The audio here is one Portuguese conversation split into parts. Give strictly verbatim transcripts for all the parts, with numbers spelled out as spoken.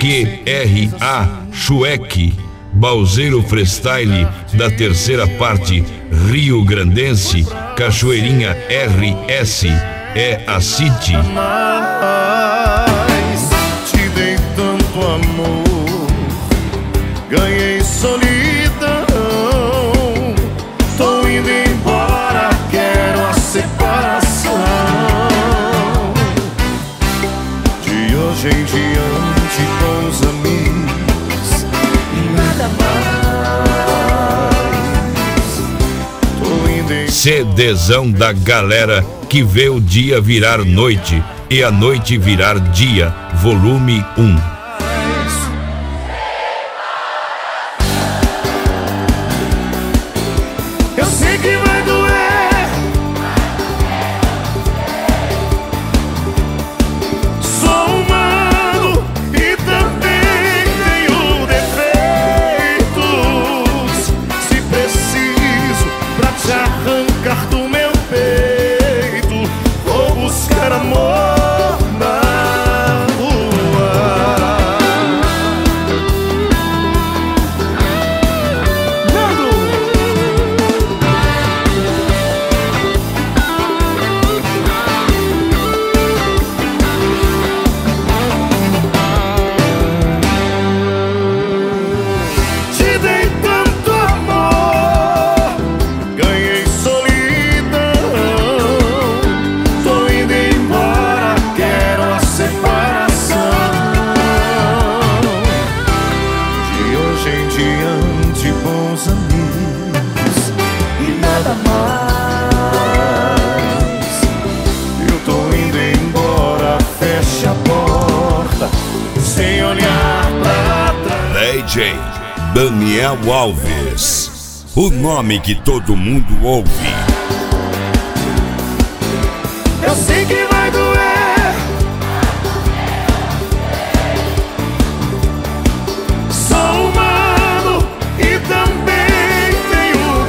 Q R A Chueque, Balzeiro Freestyle da terceira parte Rio Grandense, Cachoeirinha R S, é a City. Te dei tanto amor, ganhei solidão. Tô indo embora, quero a separação. De hoje em diante com os amigos e nada mais. Tô indo em... CDzão da galera que vê o dia virar noite e a noite virar dia, volume um. Eu sei que vai doer, sou humano e também tenho defeitos. Se preciso pra te arrancar do meu peito, vou buscar amor na rua. Nando! Te dei tanto amor, ganhei solidão. Tô indo embora, quero a separação. De hoje em diante, bons amigos e nada mais. Eu tô indo embora, feche a porta sem olhar pra trás. D J Daniel Alves, o nome que todo mundo ouve. Eu sei que vai doer, sou humano e também tenho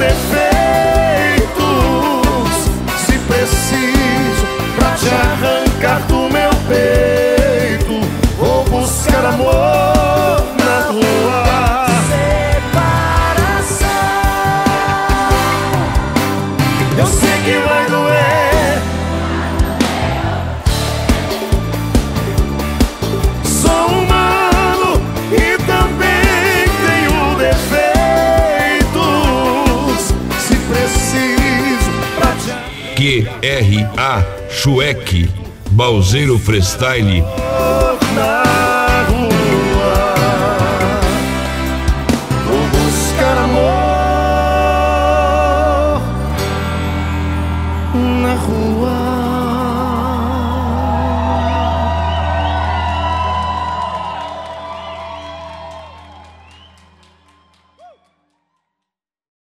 defeitos. Se preciso pra te arrancar do meu peito, vou buscar amor na rua. Eu sei que vai doer, sou humano e também tenho defeitos. Se preciso pra te... Q R A Chueque, Balzeiro Freestyle